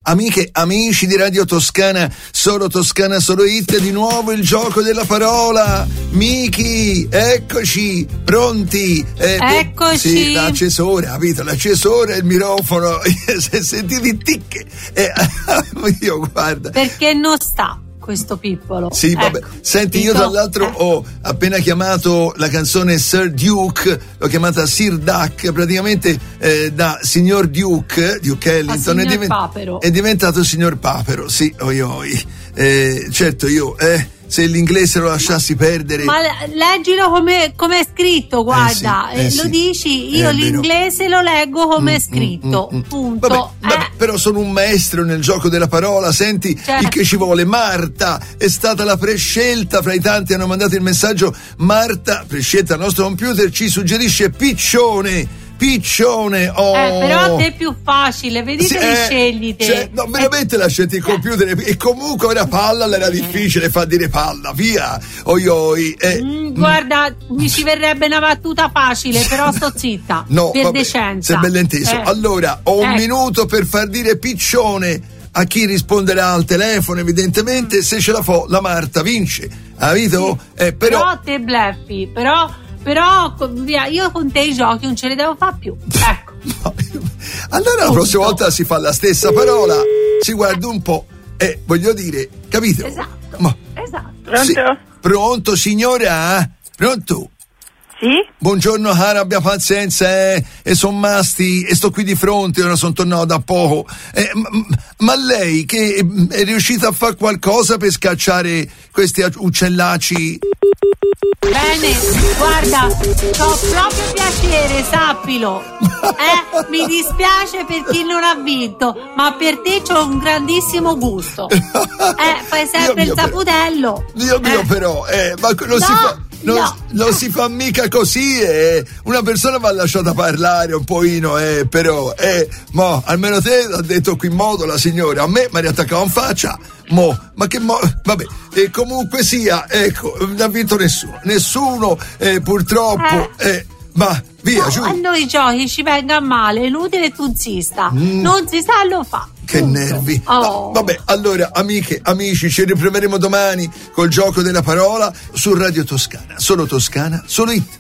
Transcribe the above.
Amiche, amici di Radio Toscana, solo Hit, di nuovo il gioco della parola. Miki, eccoci, pronti? Eccoci. Sì, l'accessore, capito? L'accessore, il microfono, sentite ticche. Io guarda. Perché non sta questo pippolo. Sì, vabbè. Ecco. Io tra l'altro ho appena chiamato la canzone Sir Duke, l'ho chiamata Sir Duck, praticamente da signor Duke Ellington è diventato signor Papero, sì, certo io se l'inglese lo lasciassi perdere. Ma leggilo come è scritto, guarda, lo dici, io l'inglese lo leggo come è scritto, punto. Vabbè, però sono un maestro nel gioco della parola, senti, certo. Il che ci vuole. Marta è stata la prescelta, fra i tanti hanno mandato il messaggio. Marta, prescelta al nostro computer, ci suggerisce piccione. Però a te è più facile, vedi se li scegli te. No, veramente la scelta il computer e comunque ora palla era difficile far dire palla, via. Guarda, mi ci verrebbe una battuta facile, però sto zitta. No, per decenza. Se è bell'inteso. Allora, ho un minuto per far dire piccione a chi risponderà al telefono, evidentemente. Se ce la fa la Marta vince, capito? Sì. Però te bleffi, però via, io con te i giochi non ce li devo fare più. Ecco. No. Allora la prossima volta si fa la stessa parola, si guarda un po', voglio dire, capito? Esatto. Pronto? Sì. Pronto, signora? Pronto? Sì? Buongiorno cara, abbia pazienza, e son masti e sto qui di fronte, ora sono tornato da poco. Ma lei che è riuscita a fare qualcosa per scacciare questi uccellacci? Bene, guarda, c'ho proprio piacere, sappilo. Mi dispiace per chi non ha vinto, ma per te c'ho un grandissimo gusto. Fai sempre il saputello. Dio mio, però, ma non si fa mica così, una persona va lasciata parlare un pochino, però, almeno te l'ha detto qui in modo la signora, a me mi ha riattaccato in faccia, vabbè, e comunque sia, ecco, non ha vinto nessuno, purtroppo, ma via, giù. A noi i giochi ci venga male, è inutile tu insista, non si sa, lo fa. Che nervi. Vabbè, allora, amiche, amici, ci riproveremo domani col gioco della parola su Radio Toscana. Solo Hit.